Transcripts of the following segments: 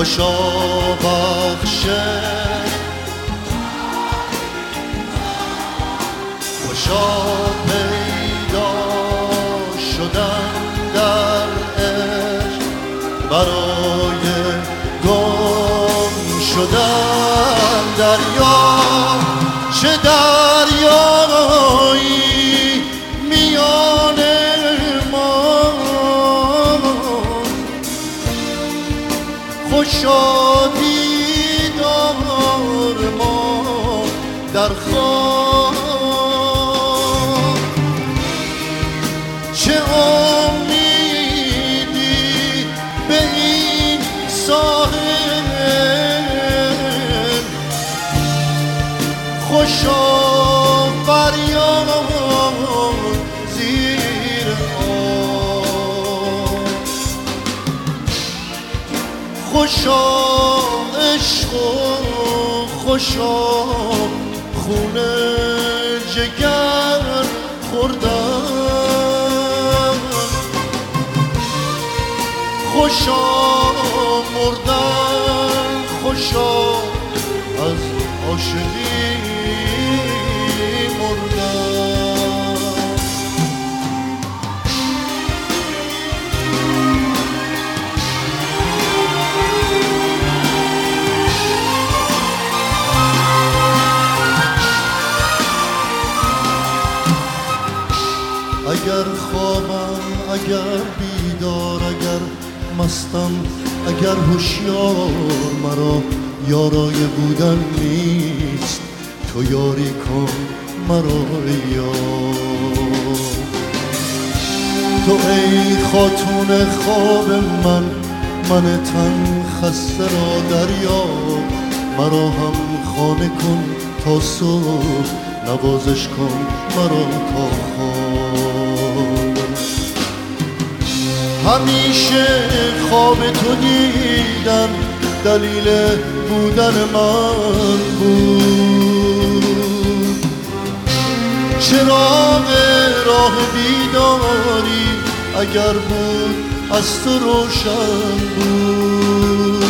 خوشا بخشه خوشا پیدا شدن در عشق برای گم شدن دریا چه دریایی میان ما خوشا دیدار ما در خواب چه امیدی به این ساحل خوشا فریاد زیر آب خوشا عشق و خوشا خونه جگر خوردن خوشا مردن خوشا از عاشقی مردن اگر خوابم اگر بیدار اگر مستم اگر هوشیار مرا یارای بودن نیست تو یاری کن مرا یار تو ای خاتون خواب من تن خسته را دریا مرا هم خانه کن تا صبح نوازش کن مرا تا خواب همیشه خواب تو دیدم دلیل بودن من بود چراغ راه بیداری اگر بود از تو روشن بود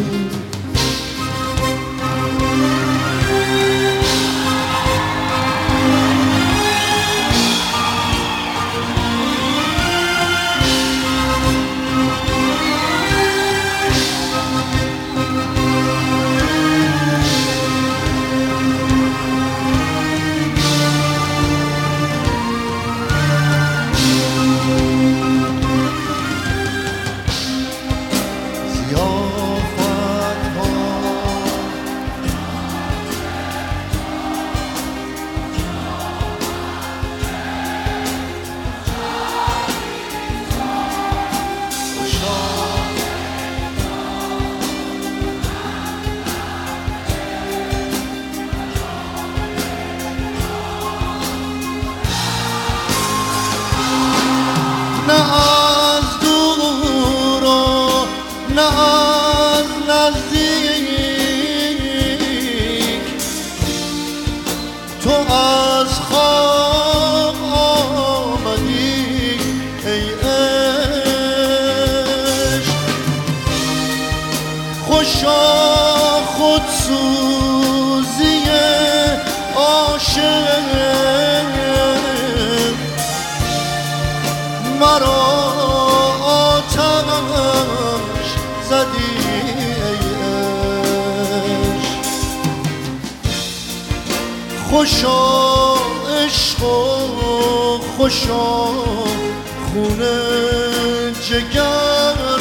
نه از دور و نه از نزدیک تو از خواب آمدی ای عشق خوشا خودسوزی عاشق مرا آتش زدی ای عشق خوشا عشق و خوشا خونه جگر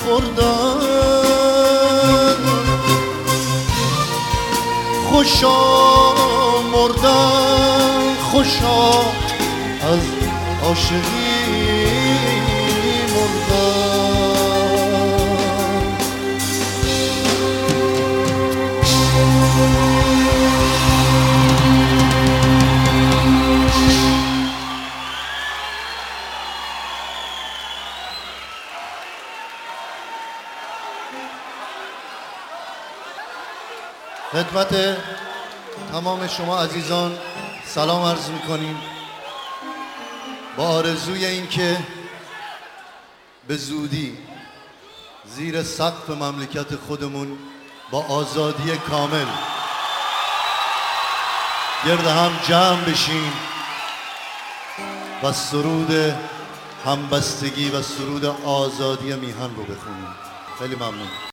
خوردن خوشا مردن خوشا از عاشقی خدمت تمام شما عزیزان سلام عرض می‌کنیم با آرزوی این که به زودی زیر سقف مملکت خودمون با آزادی کامل گرد هم جمع بشیم و سرود همبستگی و سرود آزادی میهن رو بخونیم. خیلی ممنون.